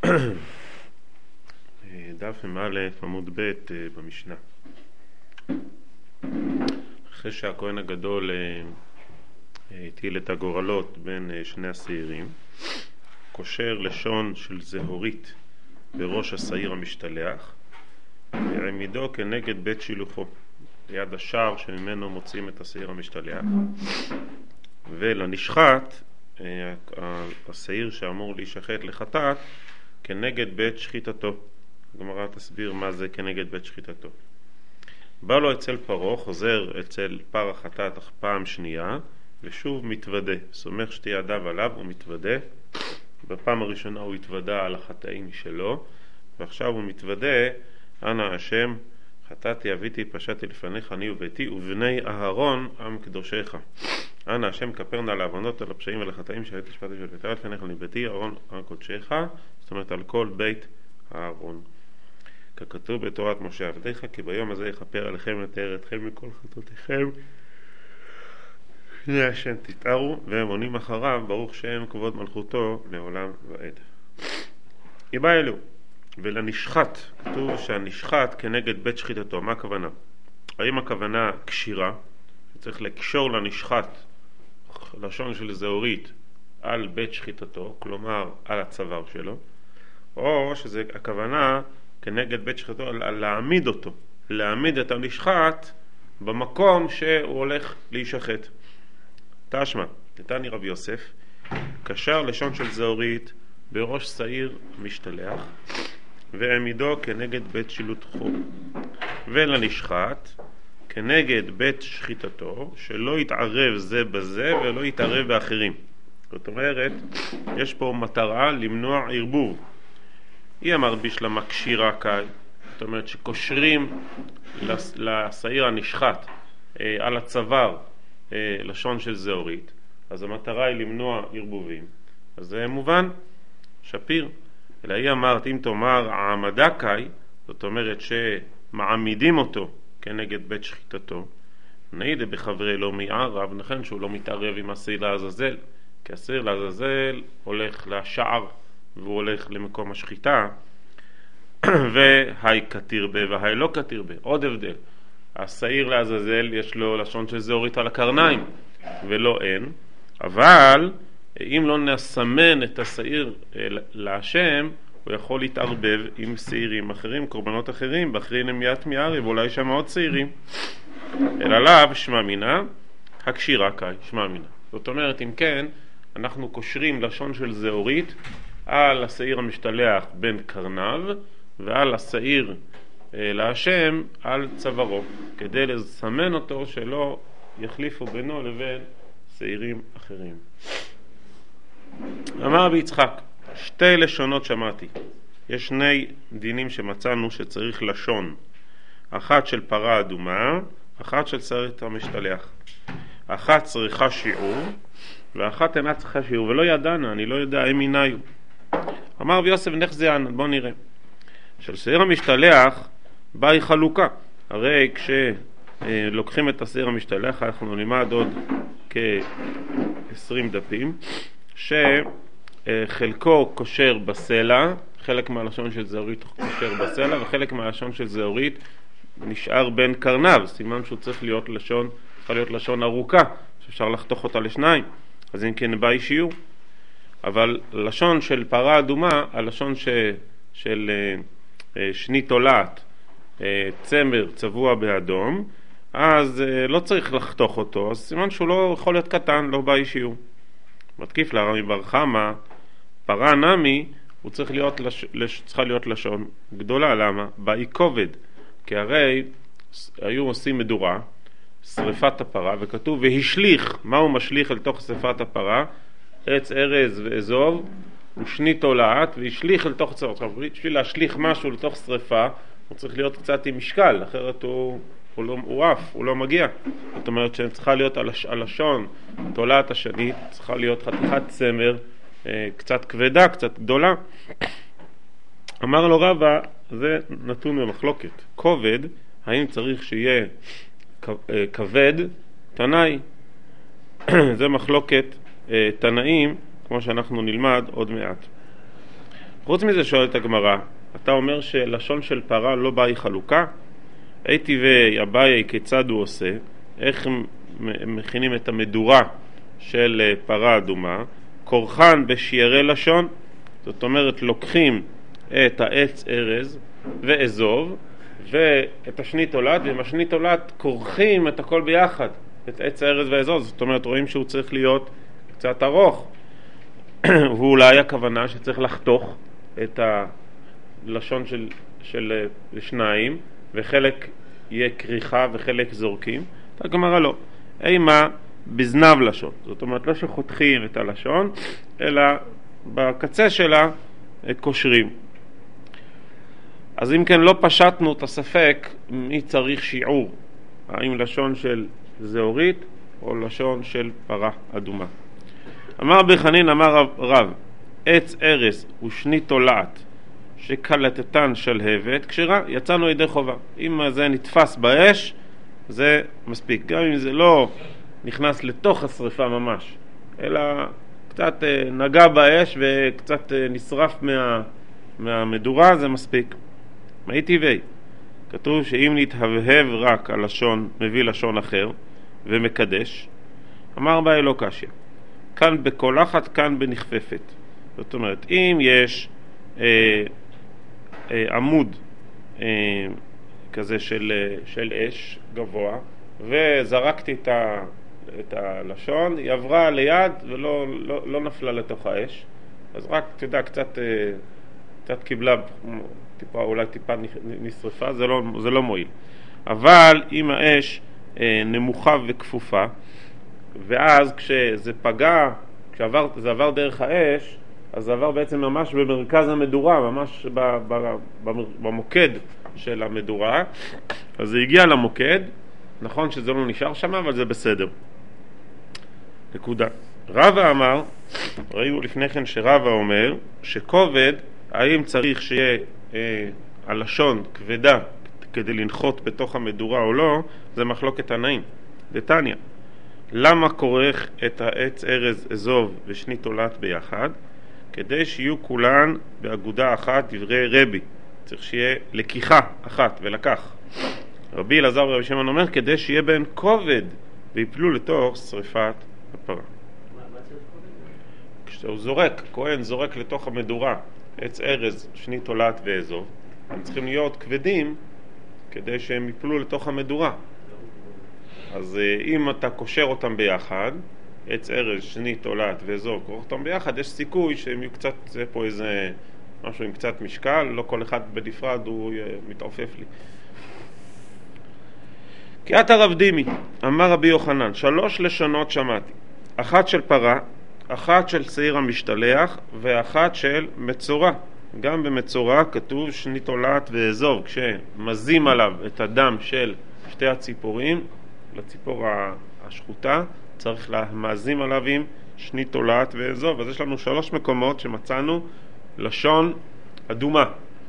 דף מ"א עמוד ב' במשנה. אחרי שהכהן הגדול הטיל את הגורלות בין שני השעירים, קושר לשון של זהורית בראש השעיר המשתלח והעמידו כנגד בית שילוחו ליד השער שממנו מוצאים את השעיר המשתלח, ולנשחט השעיר שאמור להישחט לחטאת כנגד בית שחיטתו. הגמרא תסביר מה זה כנגד בית שחיטתו. בא לו אצל פרעה, חוזר אצל פר החטאת פעם שנייה ושוב מתוודה, סומך שתי ידיו עליו ומתוודה. בפעם הראשונה הוא התוודה על החטאים שלו, ועכשיו הוא מתוודה: אנא השם, חטאתי, אביתי, פשעתי לפניך, אני וביתי ובני אהרון עם קדושך. אנא השם, כפר נא לעוונות, על הפשעים ולחטאים שהייתי שפטתי ולפניך לפניך, אני וביתי אהרון עם קודשך. זאת אומרת על כל בית אהרון, ככתוב בתורת משה עבדיך, כי ביום הזה יכפר עליכם לתאר אתכם מכל חטאותיכם, הנה השם תתארו. והם עונים אחריו: ברוך שם כבוד מלכותו לעולם ועד. יבא אלו. ולנשחט, כתוב שהנשחט כנגד בית שחיטתו. מה הכוונה? האם הכוונה קשירה, שצריך לקשור לנשחט לשון של זהורית על בית שחיטתו, כלומר על הצוואר שלו, או שזה הכוונה כנגד בית שחיטתו להעמיד אותו, להעמיד את הנשחט במקום שהוא הולך להישחט. תשמע, נתני רב יוסף, קשר לשון של זהורית בראש שעיר משתלח והעמידו כנגד בית שילוחו, ולנשחט כנגד בית שחיטתו, שלא יתערב זה בזה ולא יתערב באחרים. זאת אומרת, יש פה מטרה למנוע ערבוב. היא אמרת בשלמה קשירה קאי, זאת אומרת שקושרים לשעיר הנשחט על הצוואר לשון של זהורית, אז המטרה היא למנוע ערבובים, אז זה מובן, שפיר. אלא היא אמרת אם תאמר העמדה קאי, זאת אומרת שמעמידים אותו כנגד בית שחיטתו, נעידה בחברי לא מערב, נכן שהוא לא מתערב עם השעיר לעזאזל, כי השעיר לעזאזל הולך לשער והוא הולך למקום השחיטה, והי כתיר בה והי לא כתיר בה. עוד הבדל, השעיר לעזאזל יש לו לשון של זהורית על הקרניים ולא אין, אבל אם לא נסמן את השעיר להשם, הוא יכול להתערבב עם שעירים אחרים, קורבנות אחרים, באחרים הם ית מערב, אולי שם עוד שעירים. אלא לאו שמע מינה הקשירה קאי, שמע מינה. זאת אומרת, אם כן, אנחנו קושרים לשון של זהורית על השעיר המשתלח בין קרניו ועל השעיר להשם על צווארו, כדי לסמן אותו שלא יחליפו בינו לבין שעירים אחרים. אמר ביצחק, שתי לשונות שמעתי. יש שני דינים שמצאנו שצריך לשון, אחת של פרה אדומה, אחת של שעיר המשתלח. אחת צריכה שיעור ואחת אינה צריכה שיעור, ולא ידענה, אני לא יודע אם עיניו. אמר ויוסף נחזיין, בוא נראה. של שעיר המשתלח באי חלוקה, הרי כשלוקחים את השעיר המשתלח, אנחנו נלמד עוד כ-20 דפים, שחלקו קושר בסלע, חלק מהלשון של זהורית קושר בסלע, וחלק מהלשון של זהורית נשאר בין קרניו, סימן שהוא צריך להיות לשון, צריכה להיות לשון ארוכה, שאפשר לחתוך אותה לשניים, אז אם כן באי שיעור. אבל לשון של פרה אדומה, הלשון של שני תולעת, צמר צבוע באדום, אז לא צריך לחתוך אותו, אז סימן שהוא לא יכול להיות קטן, לא באי שיעור. מתקיף לרמי בר חמא, פרה נמי, הוא צריכה להיות לשון גדולה. למה? באי כובד, כי הרי היו עושים מדורה, שריפת הפרה, וכתוב והשליך. מה הוא משליך אל תוך שריפת הפרה? עץ ארז ואזוב ושני תולעת, והשליך אל תוך צורת. בשביל להשליך משהו לתוך שריפה הוא צריך להיות קצת עם משקל, אחרת הוא עף, הוא לא מגיע. זאת אומרת שצריכה להיות הלשון, תולעת השנית, צריכה להיות חתיכת צמר קצת כבדה, קצת גדולה. אמר לו רבא, זה נתון במחלוקת. כובד, האם צריך שיהיה כבד? תנאי. זה מחלוקת תנאים, כמו שאנחנו נלמד עוד מעט. חוץ מזה שואלת הגמרא, אתה אומר שלשון של פרה לא באי חלוקה? הייתי ואביי כיצד הוא עושה? איך מכינים את המדורה של פרה אדומה? קורחן בשיירי לשון, זאת אומרת לוקחים את העץ ארז ואזוב ואת השנית תולעת, ועם השנית תולעת קורחים את הכל ביחד, את עץ הארז ואזוב. זאת אומרת רואים שהוא צריך להיות קצת ארוך ואולי הכוונה שצריך לחתוך את הלשון של שניים, וחלק יהיה כריכה וחלק זורקים. הגמרא לא, אימה בזנב לשון, זאת אומרת לא שחותכים את הלשון אלא בקצה שלה קושרים. אז אם כן לא פשטנו את הספק מי צריך שיעור, האם לשון של זהורית או לשון של פרה אדומה. אמר רבי חנין אמר רב, עץ ארס ושנית תולעת שקלטתן שלהבת כשרה, יצאנו ידי חובה. אם זה נתפס באש זה מספיק, גם אם זה לא נכנס לתוך השריפה ממש אלא קצת נגע באש וקצת נשרף מהמדורה, זה מספיק. מהי טבעי? כתוב שאם נתהבהב רק הלשון מביא לשון אחר ומקדש. אמר באי לא קשיא, כאן בקולחת כאן בנכפפת. זאת אומרת אם יש עמוד כזה של אש גבוה וזרקתי את הלשון, היא עברה ליד ולא נפלה לתוך האש, אז רק תדע קצת קיבלה טיפה, אולי טיפה נשרפה, זה לא מועיל. אבל אם האש נמוכה וכפופה, ואז כשזה פגע, כשזה עבר דרך האש, אז זה עבר בעצם ממש במרכז המדורה, ממש במוקד של המדורה, אז זה הגיע למוקד. נכון שזה לא נשאר שם, אבל זה בסדר. נקודה. רבא אמר, ראינו לפני כן שרבא אומר שכובד, האם צריך שיהיה הלשון כבדה כדי לנחות בתוך המדורה או לא, זה מחלוקת תנאים. דתניא, למה כורך את העץ ארז אזוב ושנית תולעת ביחד? כדי שיהיו כולן באגודה אחת דברי רבי, צריך שיהיה לקיחה אחת ולקח. רבי אלעזר ורבי שמעון אומר כדי שיהיה בהן כובד ויפלו לתוך שריפת הפרה. כשהוא זורק, כהן זורק לתוך המדורה עץ ארז, שנית תולעת ואזוב, הם צריכים להיות כבדים כדי שהם יפלו לתוך המדורה. אז אם אתה קושר אותם ביחד, עץ ארז, שנית תולעת ואזוב, כורך אותם ביחד, יש סיכוי שהם יהיו קצת, זה פה איזה משהו עם קצת משקל, לא כל אחד בנפרד הוא מתעופף לי. קריאת הרב דימי, אמר רבי יוחנן, 3 לשונות שמעתי, אחת של פרה, אחת של שעיר המשתלח ואחת של מצורע. גם במצורע כתוב שנית תולעת ואזוב, כשמזים עליו את הדם של שתי הציפורים, לציפור השחוטה, צריך להמזים עליו עם שנית תולעת ואזוב. אז יש לנו 3 מקומות שמצאנו לשון אדומה.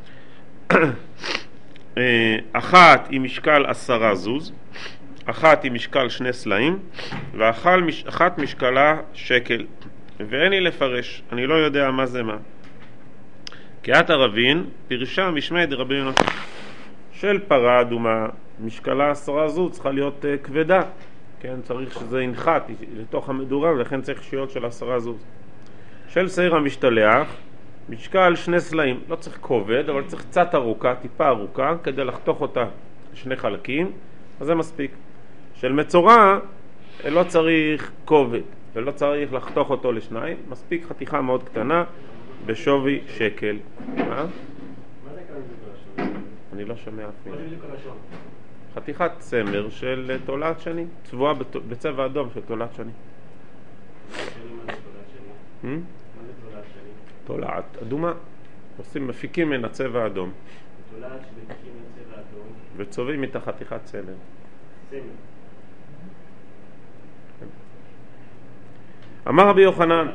אחת היא משקל 10 זוז, אחת היא משקל 2 סלעים, ואחת משקלה שקל. ואין לי לפרש, אני לא יודע מה זה מה. קריאת הרבין פירשה משמי דרבי יונתן, של פרה אדומה משקלה 10 זוז צריכה להיות כבדה, כן, צריך שזה ינחת לתוך המדורה, ולכן צריך שיות של 10 זוז. של שעיר המשתלח משקל 2 סלעים, לא צריך כובד, אבל צריך קצת ארוכה, טיפה ארוכה, כדי לחתוך אותה לשני חלקים, אז זה מספיק. של מצורע לא צריך כובד, ולא צריך לחתוך אותו לשניים, מספיק חתיכה מאוד קטנה בשווי שקל. מה זה כאן בלשון? אני לא שומע אפילו. מה זה בדיוק הלשון? חתיכת צמר של תולעת שני, צבועה בצבע אדום של תולעת שני. מה זה תולעת שני? מה זה תולעת שני? תולעת אדומה, מפיקים מן הצבע האדום. תולעת שמפיקים מן הצבע האדום. וצובעים איתה חתיכת צמר. צמר. אמר רבי יוחנן,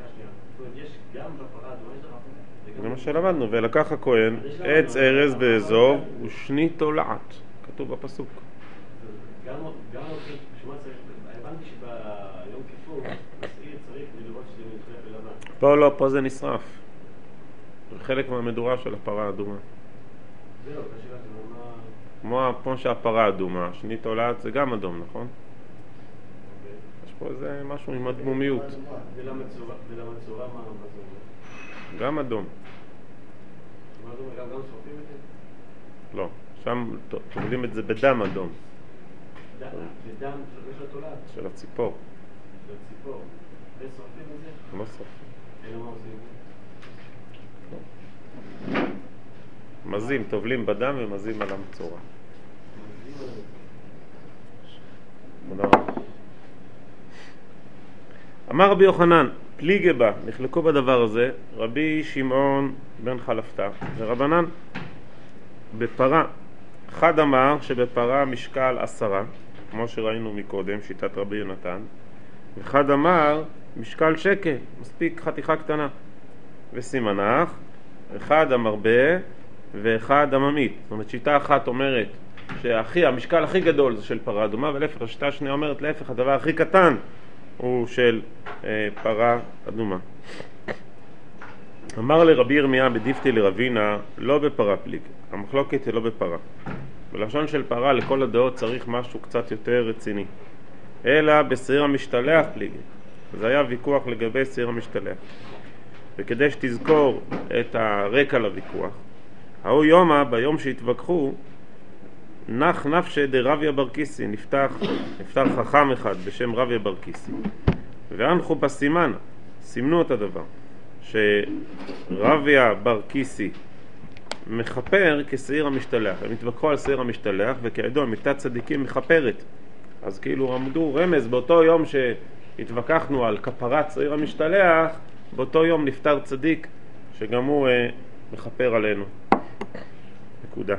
זה מה שלמדנו, ולקח הכהן עץ ארז ואזוב ושנית תולעת, כתוב בפסוק. גם הבנתי שביום כיפור מסעיר צריך לראות שזה נשרף בלבן. פה לא, פה זה נשרף. חלק מהמדורה של הפרה האדומה. כמו שהפרה האדומה, שנית תולעת זה גם אדום, נכון? יש פה איזה משהו עם אדמומיות. ולמה צורה מה זה? גם אדום. גם שורפים את זה? לא, שם תומדים את זה בדם אדום. בדם של התולעת? של הציפור. של הציפור. ושורפים את זה? לא שורפים. אלא מה עושים? מזים, טובלים בדם ומזים על המצורע. תודה רבה. אמר רבי יוחנן, פליגי בה, נחלקו בדבר הזה, רבי שמעון בן חלפתא ורבנן. בפרה, אחד אמר שבפרה משקל 10, כמו שראינו מקודם, שיטת רבי יונתן, ואחד אמר משקל שקל, מספיק חתיכה קטנה. וסימנך, אחד המרבה ואחד הממית. זאת אומרת, שיטה אחת אומרת שהמשקל הכי גדול זה של פרה אדומה, ולהפך, השיטה השנייה אומרת להפך, הדבר הכי קטן הוא של פרה אדומה. אמר לרבי ירמיה בדיפתי לרבינה, לא בפרה פליג, המחלוקת היא לא בפרה. בלשון של פרה לכל הדעות צריך משהו קצת יותר רציני, אלא בשעיר המשתלח פליג. זה היה ויכוח לגבי שעיר המשתלח, וכדי שתזכור את הרקע לוויכוח, ההוא יומא, ביום שהתווכחו, נח נפשי דרביה בר קיסי, נפתח חכם אחד בשם רביה בר קיסי, ואנחו בסימן, סימנו את הדבר, שרביה בר קיסי מחפר כשעיר המשתלח. הם התווכחו על שעיר המשתלח, וכידוע מיתת צדיקים מחפרת. אז כאילו עמדו רמז, באותו יום שהתווכחנו על כפרת שעיר המשתלח, באותו יום נפטר צדיק שגם הוא מחפר עלינו. נקודה.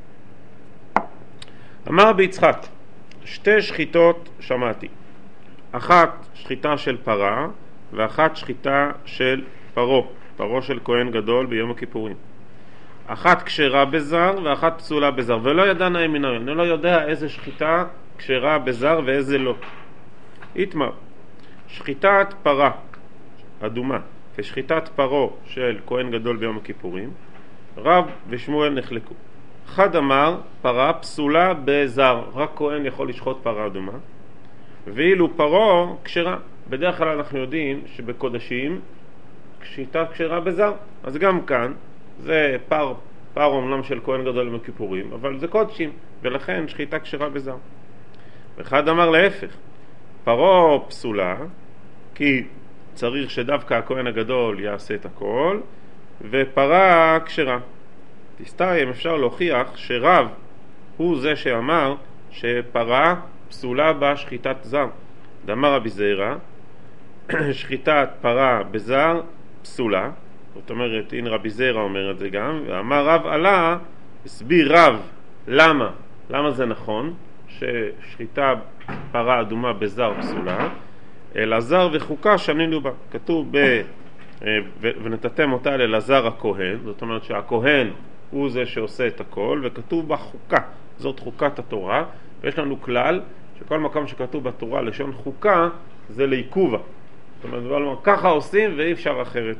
אמר רבי יצחק, שתי שחיטות שמעתי, אחת שחיטה של פרה ואחת שחיטה של פרו של כהן גדול ביום הכיפורים. אחת כשרה בזר ואחת פסולה בזר, ולא ידע נאי מנהי, אני לא יודע איזה שחיטה כשרה בזר ואיזה לא. יתמר, שחיטת פרה אדומה ושחיטת פרו של כהן גדול ביום הכיפורים, רב ושמואל נחלקו. אחד אמר פרה פסולה בזר, רק כהן יכול לשחוט פרה אדומה, ואילו פרו כשרה. בדרך כלל אנחנו יודעים שבקודשים שחיטה כשרה בזר, אז גם כאן זה פר אומנם של כהן גדול ביום הכיפורים, אבל זה קודשים, ולכן שחיטה כשרה בזר. ואחד אמר להפך, פרו פסולה כי צריך שדווקא הכהן הגדול יעשה את הכל, ופרה כשרה. תסתיים, אפשר להוכיח שרב הוא זה שאמר שפרה פסולה בה שחיטת זר. דאמר רבי זעירא, שחיטת פרה בזר פסולה. זאת אומרת, הנה רבי זעירא אומר את זה גם, ואמר רב עלה, הסביר רב למה זה נכון ששחיטה פרה אדומה בזר פסולה, אלעזר וחוקה שנינו בה. כתוב ונתתם אותה לאלעזר הכהן, זאת אומרת שהכהן הוא זה שעושה את הכל, וכתוב בה חוקה, זאת חוקת התורה. ויש לנו כלל שכל מקום שכתוב בתורה לשון חוקה זה לעיכובה, זאת אומרת ככה עושים ואי אפשר אחרת.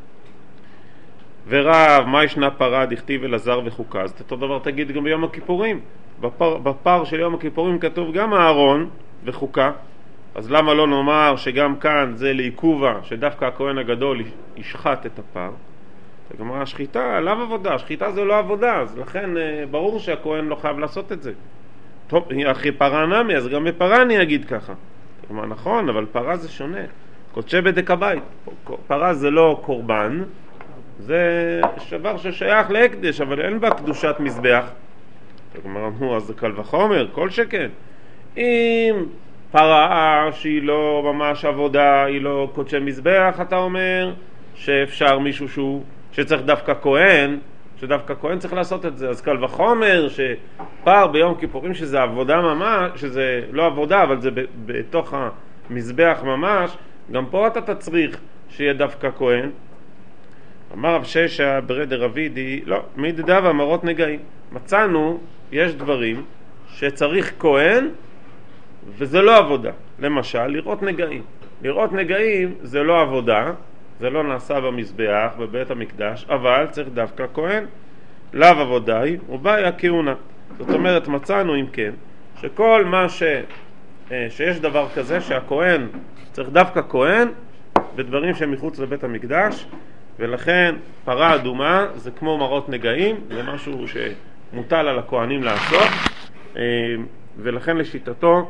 ורב, מה ישנה פרה דכתיב אלעזר וחוקה? אז אותו דבר תגיד גם ביום הכיפורים. בפר של יום הכיפורים כתוב גם אהרון וחוקה, אז למה לא נאמר שגם כאן זה לעיכובה, שדווקא הכהן הגדול ישחט את הפר? הגמרא, השחיטה לאו עבודה, השחיטה זה לא עבודה, אז לכן ברור שהכהן לא חייב לעשות את זה. טוב, אחי פרה נמי, אז גם בפרה אני אגיד ככה. כלומר, נכון, אבל פרה זה שונה. קודשי בדק הבית, פרה זה לא קורבן, זה דבר ששייך להקדש, אבל אין בה קדושת מזבח. כלומר, אמרו, אז זה קל וחומר, כל שכן. אם פרה שהיא לא ממש עבודה, היא לא קודשי מזבח, אתה אומר שאפשר מישהו שצריך דווקא כהן, שדווקא כהן צריך לעשות את זה. אז קל וחומר שפר ביום כיפורים שזה עבודה ממש, שזה לא עבודה אבל זה בתוך המזבח ממש, גם פה אתה תצריך שיהיה דווקא כהן. אמר רב ששא ברי דרבידי, לא, מידדה ואמרות נגעים. מצאנו, יש דברים שצריך כהן וזה לא עבודה. למשל, לראות נגעים. לראות נגעים זה לא עבודה, זה לא נעשה במזבח, בבית המקדש, אבל צריך דווקא כהן. לאו עבודאי, ובאי הכהונה. זאת אומרת, מצאנו אם כן, שכל מה שיש דבר כזה שהכהן צריך דווקא כהן בדברים שמחוץ לבית המקדש, ולכן פרה אדומה זה כמו מראות נגעים, זה משהו שמוטל על הכהנים לעשות, ולכן לשיטתו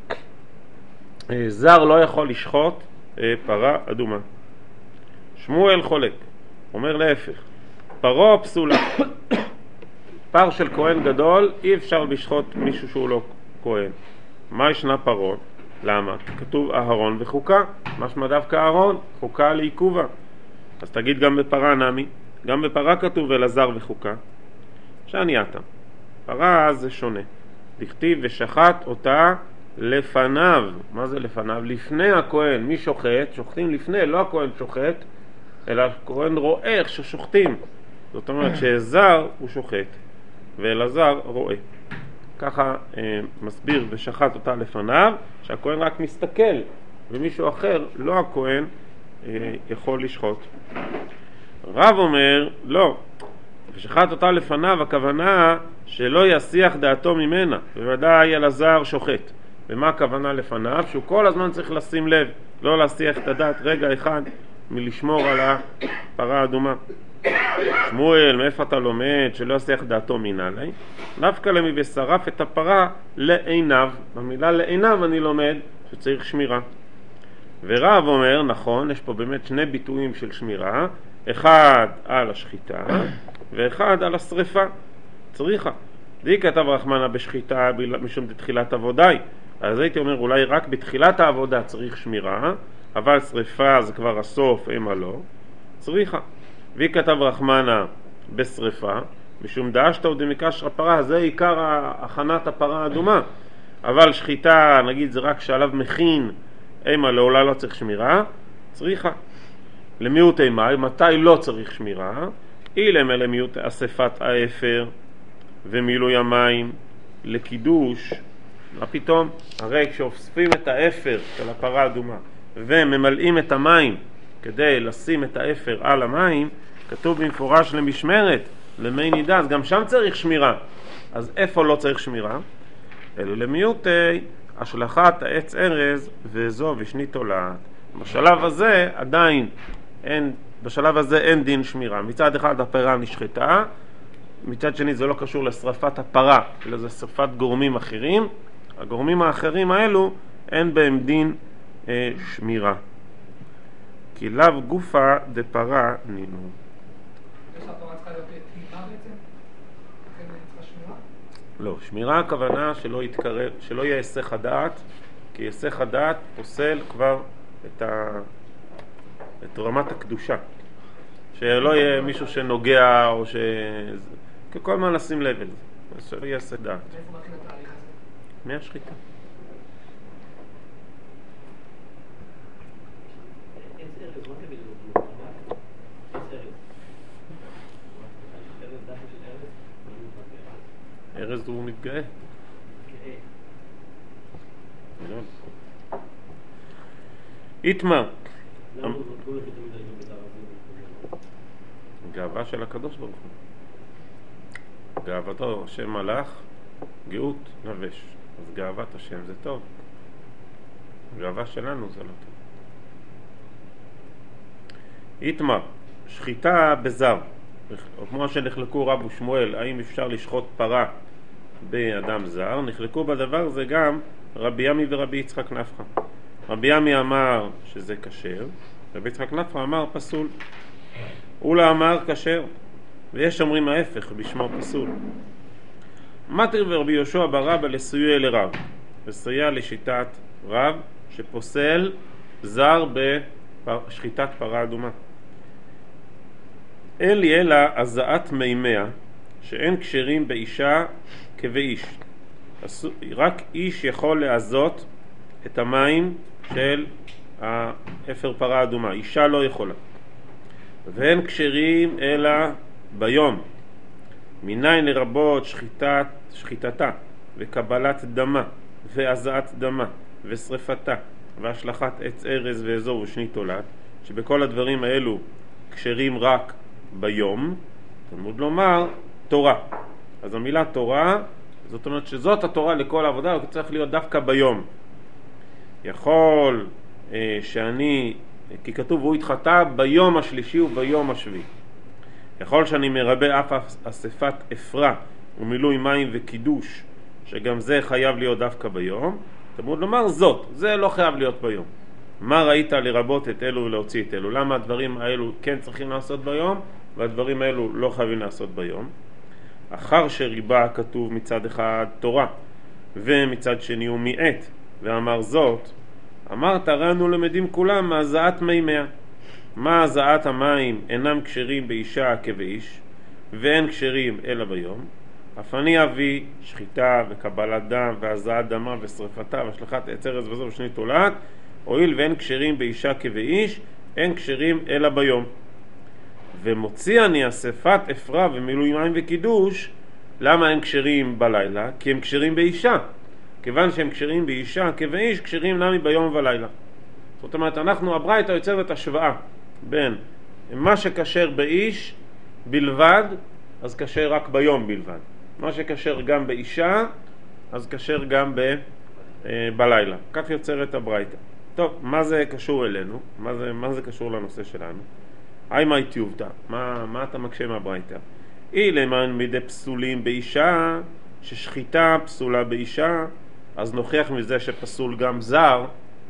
זר לא יכול לשחוט פרה אדומה. שמואל חולק, אומר להפך, פרו פסולה. פר של כהן גדול אי אפשר לשחוט מישהו שהוא לא כהן. מה ישנה פרות? למה? כתוב אהרון וחוקה, משמע דווקא אהרון, חוקה לעיכובה. אז תגיד גם בפרה נמי, גם בפרה כתוב אלעזר וחוקה. שענייתה, פרה זה שונה. דכתיב ושחט אותה לפניו. מה זה לפניו? לפני הכהן. מי שוחט? שוחטים לפני, לא הכהן שוחט, אלא הכהן רואה איך ששוחטים. זאת אומרת שזר הוא שוחט ואלעזר רואה. ככה מסביר ושחט אותה לפניו, שהכהן רק מסתכל ומישהו אחר, לא הכהן, יכול לשחוט. רב אומר, לא, ושחט אותה לפניו, הכוונה שלא יסיח דעתו ממנה, בוודאי אלעזר שוחט. ומה הכוונה לפניו? שהוא כל הזמן צריך לשים לב, לא להסיח את הדעת רגע אחד מלשמור על הפרה האדומה. שמואל, מאיפה אתה לומד שלא יסיח דעתו מנהלי? דווקא למי ושרף את הפרה לעיניו. במילה לעיניו אני לומד שצריך שמירה. ורב אומר, נכון, יש פה באמת שני ביטויים של שמירה, אחד על השחיטה ואחד על השריפה. צריכה. די כתב רחמנה בשחיטה משום תחילת עבודי. אז הייתי אומר אולי רק בתחילת העבודה צריך שמירה, אבל שריפה זה כבר הסוף, אימה לא. צריכה. וי כתב רחמנה בשריפה, משום דאשתא ודמקשרא פרה, זה עיקר הכנת הפרה האדומה. אבל שחיטה, נגיד זה רק שעליו מכין, אימה לא, אולי לא צריך שמירה, צריכה. למיעוט אימה, מתי לא צריך שמירה? אילם למיעוט אספת האפר ומילוי המים לקידוש. מה פתאום? הרי כשאוספים את האפר של הפרה האדומה וממלאים את המים כדי לשים את האפר על המים, כתוב במפורש למשמרת, למי נידה, אז גם שם צריך שמירה. אז איפה לא צריך שמירה? אלא למיעוטי השלכת העץ ארז וזו ושני תולעת. בשלב הזה עדיין אין דין שמירה. מצד אחד הפרה נשחטה, מצד שני זה לא קשור לשרפת הפרה, אלא זה שרפת גורמים אחרים. הגורמים האחרים האלו אין בהם דין שמירה. כי לאו גופה דפרה נינו. יש הפרה צריכה להיות תמימה בעצם? לכן צריכה שמירה? לא, שמירה הכוונה שלא יהיה היסח הדעת, כי היסח הדעת פוסל כבר את רמת הקדושה. שלא יהיה מישהו שנוגע או כל מה נשים לב אל זה. שלא יהיה היסח דעת. מאיפה מתחיל התהליך הזה? מהשחיטה. ארז הוא מתגאה. איתמה. גאווה של הקדוש ברוך הוא. גאוותו השם מלאך, גאות נבש. אז גאוות השם זה טוב. גאווה שלנו זה לא טוב. איתמה, שחיטה בזר. כמו שנחלקו רב ושמואל, האם אפשר לשחוט פרה באדם זר, נחלקו בדבר זה גם רבי ימי ורבי יצחק נפחא. רבי ימי אמר שזה כשר, רבי יצחק נפחא אמר פסול. אולה אמר כשר, ויש אומרים ההפך, בשמו פסול. מתר ורבי יהושע בר רבא לסייע לרב, וסייע לשיטת רב שפוסל זר בשחיטת פרה אדומה. אין לי אלא הזעת מימיה, שאין כשרים באישה כבאיש. רק איש יכול לעזות את המים של האפר פרה אדומה, אישה לא יכולה. ואין כשרים אלא ביום. מניין לרבות שחיטתה וקבלת דמה והזעת דמה ושריפתה והשלכת עץ ארז ואזור ושני תולעת, שבכל הדברים האלו כשרים רק ביום, תלמוד לומר תורה. אז המילה תורה, זאת אומרת שזאת התורה לכל העבודה, הוא צריך להיות דווקא ביום. יכול כי כתוב הוא התחטא ביום השלישי וביום השביעי. יכול שאני מרבה אף אספת אפרה ומילוי מים וקידוש, שגם זה חייב להיות דווקא ביום. תלמוד לומר זה לא חייב להיות ביום. מה ראית לרבות את אלו ולהוציא את אלו? למה הדברים האלו כן צריכים לעשות ביום והדברים האלו לא חייבים לעשות ביום? אחר שריבה כתוב מצד אחד תורה ומצד שני הוא מיעט ואמר זאת, אמרת ראינו למדים כולם מהזעת מימיה. מה הזעת המים אינם כשרים באישה כבאיש ואין כשרים אלא ביום. אף אני אביא שחיטה וקבלת דם והזעת דמה ושרפתה והשלכת עץ ארץ וזו ושני תולעת, הואיל ואין כשרים באישה כבאיש אין כשרים אלא ביום. ומוציא אני אספת אפרה ומילוי מים וקידוש. למה הם כשרים בלילה? כי הם כשרים באישה. כיוון שהם כשרים באישה כבאיש, כשרים נמי ביום ולילה. זאת אומרת, הברייתא יוצרת השוואה בין מה שכשר באיש בלבד, אז כשר רק ביום בלבד. מה שכשר גם באישה, אז כשר גם בלילה. כך יוצרת הברייתא. טוב, מה זה קשור אלינו? מה זה קשור לנושא שלנו? מה תיובתא? מה אתה מקשה מהברייתא? למען מידי פסולים באישה, ששחיטה פסולה באישה, אז נוכיח מזה שפסול גם זר.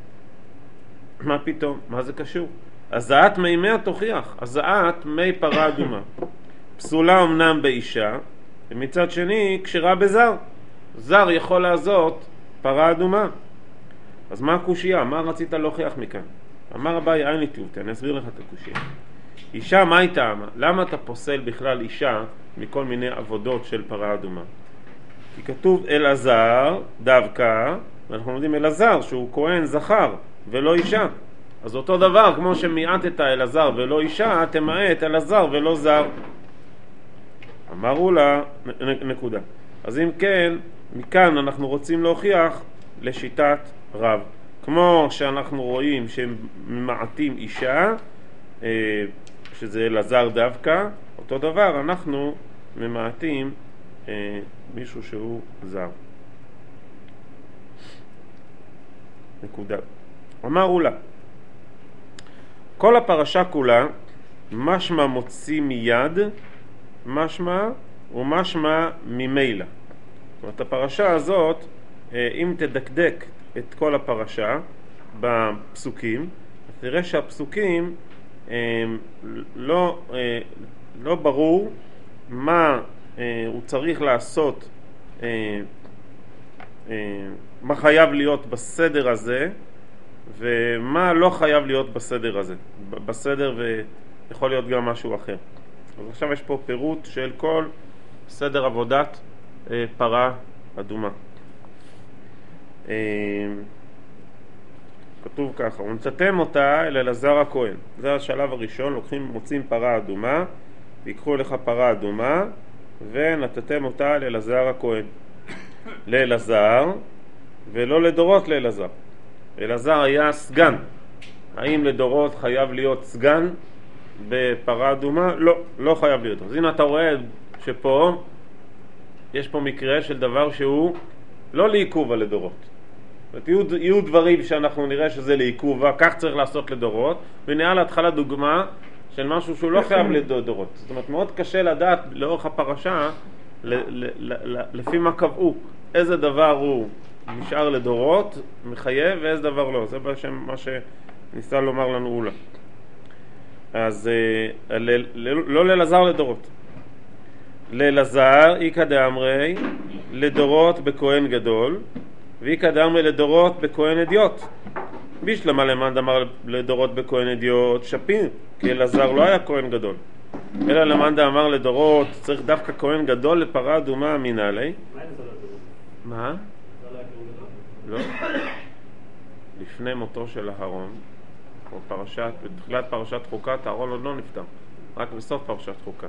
מה פתאום? מה זה קשור? הזעת מימיה תוכיח, הזעת מי פרה אדומה. פסולה אמנם באישה, ומצד שני כשרה בזר. זר יכול לעשות פרה אדומה. אז מה הקושיה? מה רצית להוכיח מכאן? אמר אביי אין לי תיובתא, אני אסביר לך את הקושיה. אישה, מה היא טעמה? למה אתה פוסל בכלל אישה מכל מיני עבודות של פרה אדומה? כי כתוב אלעזר דווקא, ואנחנו לומדים אלעזר שהוא כהן זכר ולא אישה. אז אותו דבר, כמו שמיעטת אלעזר ולא אישה, תמעט אלעזר ולא זר. אמרו לה, נקודה. אז אם כן, מכאן אנחנו רוצים להוכיח לשיטת רב. כמו שאנחנו רואים שהם מעטים אישה, שזה אלעזר דווקא, אותו דבר אנחנו ממעטים מישהו שהוא זר. נקודה. אמרו לה, כל הפרשה כולה משמע מוציא מיד, משמע ומשמע ממילא. זאת אומרת, הפרשה הזאת, אם תדקדק את כל הפרשה בפסוקים, תראה שהפסוקים לא ברור מה הוא צריך לעשות, מה חייב להיות בסדר הזה ומה לא חייב להיות בסדר הזה. בסדר ויכול להיות גם משהו אחר. אז עכשיו יש פה פירוט של כל סדר עבודת פרה אדומה. כתוב ככה, ונצאתם אותה אל אלעזר הכהן. זה השלב הראשון, מוצאים פרה אדומה, ויקחו לך פרה אדומה, ונתתם אותה אל אלעזר הכהן. לאלעזר, ולא לדורות לאלעזר. אלעזר היה סגן. האם לדורות חייב להיות סגן בפרה אדומה? לא חייב להיות. אז הנה אתה רואה שפה, יש פה מקרה של דבר שהוא לא לעיכובה לדורות. יהיו דברים שאנחנו נראה שזה לעיכובה, כך צריך לעשות לדורות, ונראה להתחלה דוגמה של משהו שהוא לא חייב לדורות. זאת אומרת, מאוד קשה לדעת לאורך הפרשה, לפי מה קבעו, איזה דבר הוא נשאר לדורות, מחייב, ואיזה דבר לא. זה בשם מה שניסה לומר לנו אולה. אז לא לאלעזר לדורות. לאלעזר איקא דאמרי לדורות בכהן גדול, ואיקא דאמרי לדורות בכהן אדיוט. בישלמה למאן דאמר לדורות בכהן אדיוט שפיר, כי אלעזר לא היה כהן גדול. אלא למאן דאמר לדורות צריך דווקא כהן גדול לפרה אדומה אמינה לי. מה? לא. לפני מותו של אהרון, בתחילת פרשת חוקת, אהרון עוד לא נפטר, רק בסוף פרשת חוקת.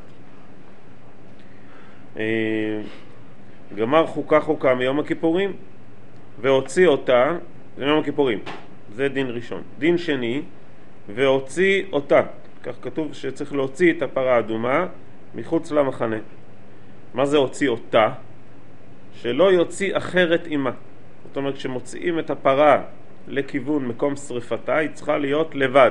גמר חוקה מיום הכיפורים והוציא אותה, זה יום הכיפורים, זה דין ראשון. דין שני, והוציא אותה. כך כתוב שצריך להוציא את הפרה האדומה מחוץ למחנה. מה זה הוציא אותה? שלא יוציא אחרת עמה. זאת אומרת, כשמוציאים את הפרה לכיוון מקום שריפתה, היא צריכה להיות לבד.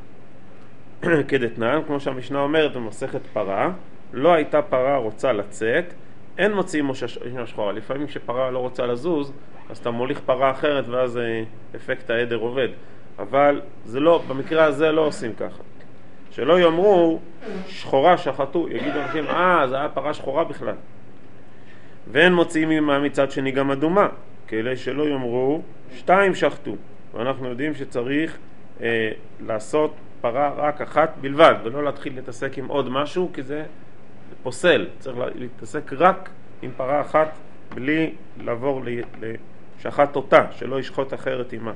כדתנן, כמו שהמשנה אומרת במסכת פרה, לא הייתה פרה רוצה לצאת, אין מוציאים שחורה. לפעמים כשפרה לא רוצה לזוז, אז אתה מוליך פרה אחרת ואז אפקט העדר עובד. אבל זה לא, במקרה הזה לא עושים ככה. שלא יאמרו שחורה שחטו, יגידו אנשים, זה היה פרה שחורה בכלל. ואין מוציאים עמה מצד שני גם אדומה, כאלה שלא יאמרו 2 שחטו. ואנחנו יודעים שצריך לעשות פרה רק אחת בלבד, ולא להתחיל להתעסק עם עוד משהו, כי זה פוסל. צריך להתעסק רק עם פרה אחת, בלי לעבור לשחט אותה, שלא ישחוט אחרת עמה.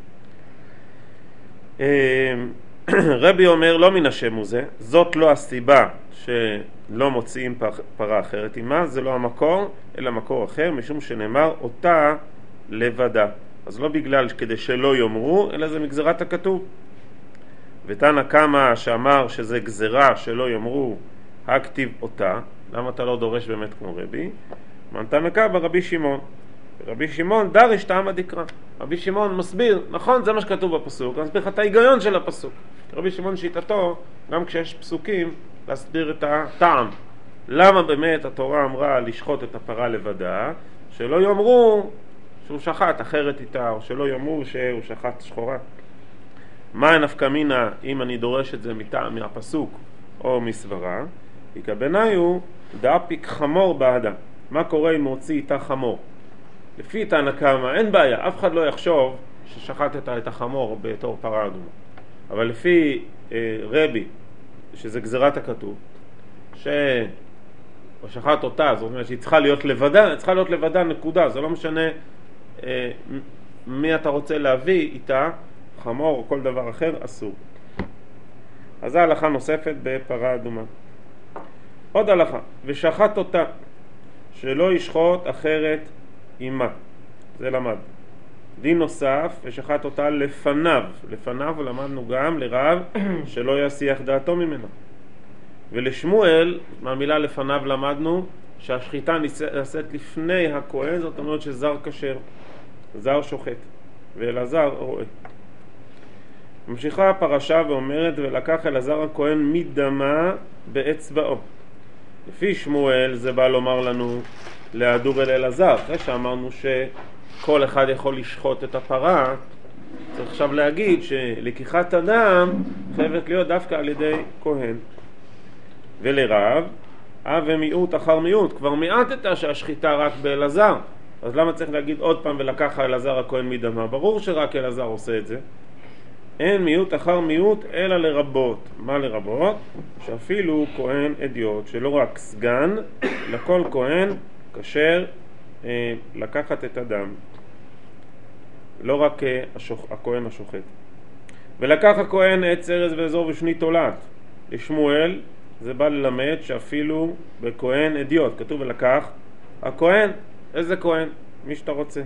רבי אומר, לא מן השם הוא זה, זאת לא הסיבה שלא מוציאים פרה אחרת עמה, זה לא המקור, אלא מקור אחר, משום שנאמר אותה לבדה. אז לא בגלל כדי שלא יאמרו, אלא זה מגזרת הכתוב. ותנא קמא שאמר שזה גזרה שלא יאמרו הכתיב אותה, למה אתה לא דורש באמת כמו רבי? תנא קמא רבי שמעון. רבי שמעון דרש טעמא דקרא. רבי שמעון מסביר, נכון, זה מה שכתוב בפסוק, אני מסביר לך את ההיגיון של הפסוק. רבי שמעון שיטתו, גם כשיש פסוקים, להסביר את הטעם. למה באמת התורה אמרה לשחוט את הפרה לבדה, שלא יאמרו שהוא שחט אחרת איתה, או שלא יאמרו שהוא שחט שחורה. מה נפקא מינה אם אני דורש את זה מהפסוק או מסברה? יקבנאי הוא דאפיק חמור בעדה. מה קורה אם מוציא איתה חמור? לפי תנא קמא אין בעיה, אף אחד לא יחשוב ששחטת את החמור בתור פרה אדומה. אבל לפי רבי, שזה גזירת הכתוב, ששחט אותה, זאת אומרת שהיא צריכה להיות לבדה, נקודה. זה לא משנה מי אתה רוצה להביא איתה, חמור או כל דבר אחר, אסור. אז זו הלכה נוספת בפרה אדומה. עוד הלכה, ושחט אותה, שלא ישחוט אחרת עמה. זה למד. דין נוסף, ושחט אותה לפניו. לפניו למדנו גם לרב שלא יסיח דעתו ממנה. ולשמואל, מהמילה לפניו למדנו, שהשחיטה נעשית לפני הכהן, זאת אומרת שזר כשר, זר שוחט, ואלעזר רואה. ממשיכה הפרשה ואומרת, ולקח אלעזר הכהן מדמה באצבעו. לפי שמואל זה בא לומר לנו להדור אל אלעזר. אחרי שאמרנו שכל אחד יכול לשחוט את הפרה, צריך עכשיו להגיד שלקיחת הדם חייבת להיות דווקא על ידי כהן. ולרב, ומיעוט אחר מיעוט, כבר מיעטת שהשחיטה רק באלעזר, אז למה צריך להגיד עוד פעם ולקח אלעזר הכהן מדמה? ברור שרק אלעזר עושה את זה. אין מיעוט אחר מיעוט אלא לרבות. מה לרבות? שאפילו כהן אדיוט, שלא רק סגן, לכל כהן כשר לקחת את הדם, לא רק הכהן השוחט. ולקח הכהן עץ ארז ואזור ושני תולעת. לשמואל זה בא ללמד שאפילו בכהן אדיוט, כתוב ולקח הכהן, איזה כהן? מי שאתה רוצה.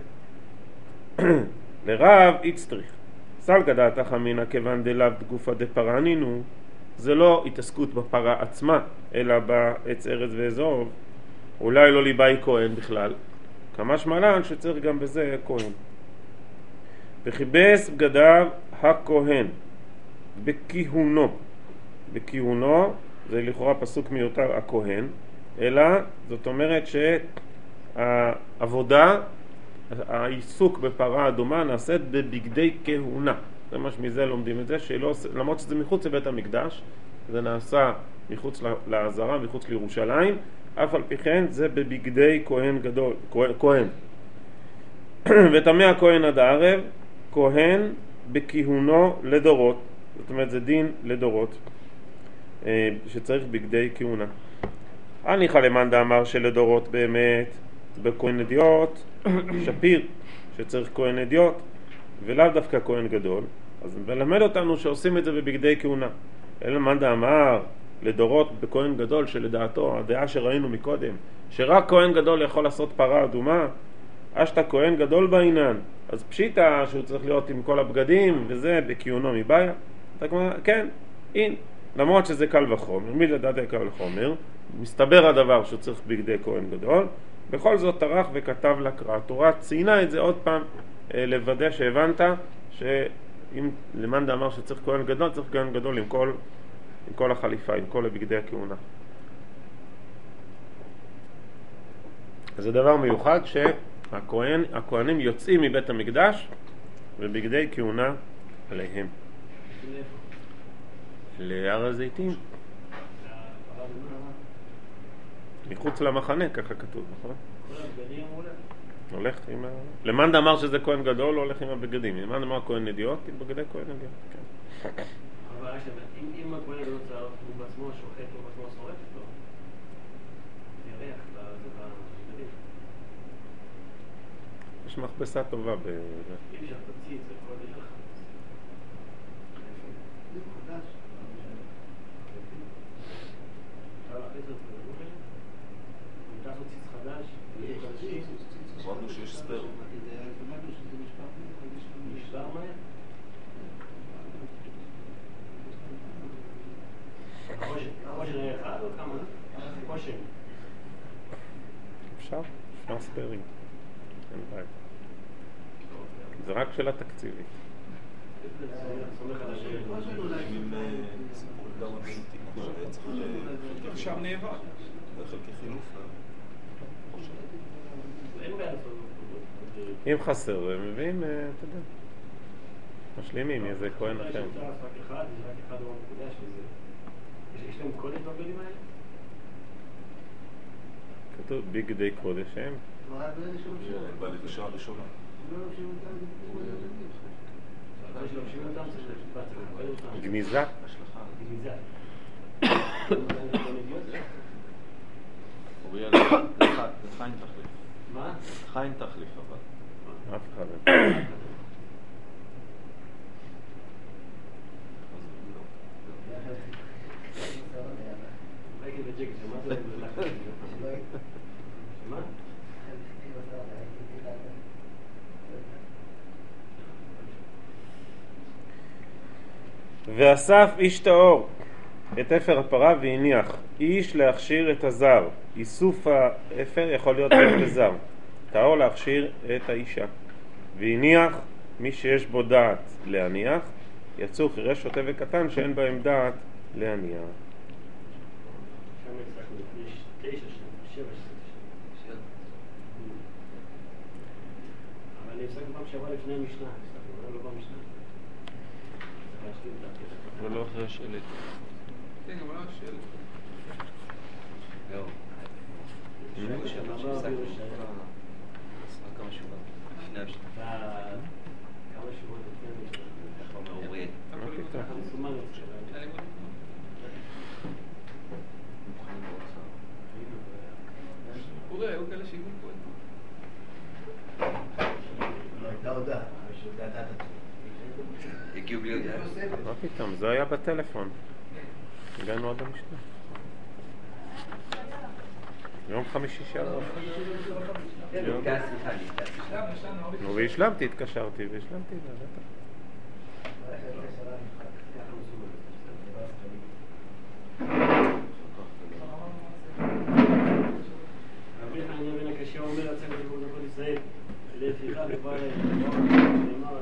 לרב איצטריך סלגא דעתך אמינא כיוון דלאו דגופא דפרענינו, זה לא התעסקות בפרה עצמה, אלא בעץ ארז ואזוב. אולי לא ליבאי כהן בכלל, כמשמע לן שצריך גם בזה כהן. וכיבס בגדיו הכהן בכיהונו. בכיהונו זה לכאורה פסוק מיותר הכהן, אלא זאת אומרת שהעבודה, העיסוק בפרה אדומה נעשית בבגדי כהונה. זה מה שמזה לומדים את זה, למרות שזה מחוץ לבית המקדש, זה נעשה מחוץ לעזרה, מחוץ לירושלים, אף על פי כן זה בבגדי כהן גדול, כהן. ותמא הכהן עד הערב, כהן בכיהונו לדורות. זאת אומרת זה דין לדורות, שצריך בגדי כהונה. הניחא למאן דאמר שלדורות באמת בכהן אדיוט שפיר, שצריך כהן אדיוט ולאו דווקא כהן גדול, אז מלמד אותנו שעושים את זה בבגדי כהונה. אלא מאן דאמר לדורות בכהן גדול, שלדעתו הדעה שראינו מקודם שרק כהן גדול יכול לעשות פרה אדומה, אשתא כהן גדול בעינן, אז פשיטה שהוא צריך להיות עם כל הבגדים וזה בכהונו מבעיה. כן, אין, למרות שזה קל וחומר, מי לדעת קל וחומר, מסתבר הדבר שצריך בגדי כהן גדול, בכל זאת טרח וכתב לקרא. התורה ציינה את זה עוד פעם, לוודא שהבנת שאם למאן דאמר שצריך כהן גדול, צריך כהן גדול עם כל החליפה, עם כל בגדי הכהונה. זה דבר מיוחד שהכהנים יוצאים מבית המקדש ובגדי כהונה עליהם. להר הזיתים. מחוץ למחנה, ככה כתוב, נכון? הולך עם למאן דאמר שזה כהן גדול, הולך עם הבגדים. למאן דאמר כהן נדיעות, עם בגדי כהן נדיעות. אבל אם הכהן גדול הוא בעצמו שוחט, הוא בעצמו שורף לו, ירח בבגדים. יש מכבסה טובה אי אפשר תציץ, זה כל זה שלך. זה חדש. אפשר להכניס את זה בגוגל? אם תעשו ציץ חדש, אמרנו שיש ספר. נשבר מהר? החושן היה אחד או כמה? חושן. אפשר ספרים. אין בעיה. זה רק שאלה תקציבית. שם נאבק. זה חלקי חילוף. אם חסר, הם מביאים, אתה יודע, משלימים איזה כהן אחר. יש רק אחד הוא המקודש וזה. יש להם קודש בבגדים האלה? כתוב בגדי קודש הם. בלבשה הראשונה. גניזה. גניזה. אוריאל, זה חיים תחליף. מה? חיים תחליף אבל. אף אחד לא. ראיתי בג'קט, שמעת להם בלחץ. מה? ואסף איש טהור את אפר הפרה והניח איש להכשיר את הזר. איסוף האפר יכול להיות גם לזר, טהור להכשיר את האישה. והניח מי שיש בו דעת להניח, יצאו חירש שוטה וקטן שאין בהם דעת להניח. שם הצלחנו לפני 9 שנים, 7 שנים. אבל אני הפסקנו פעם שעברה לפני המשנה, לא במשנה. ולא אחרי השלט. כן, אבל לא השאלה. זהו. כמה שבועות לפני המשנה. ככה אומר אוריאל. ככה מסומן את זה. אורי, היו כאלה שהגיעו פה. הייתה הודעה. הגיעו בלי הודעה. מה פתאום? זה היה בטלפון. הגענו עד המשנה. יום חמישי שעבר. נו, והשלמתי, התקשרתי והשלמתי. רבי חנינא בן הקשיא אומר יצא כתוב בכל ישראל לפיכך ובא להם שנאמר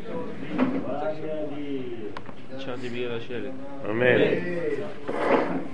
נשארתי בגלל השלט. אמן.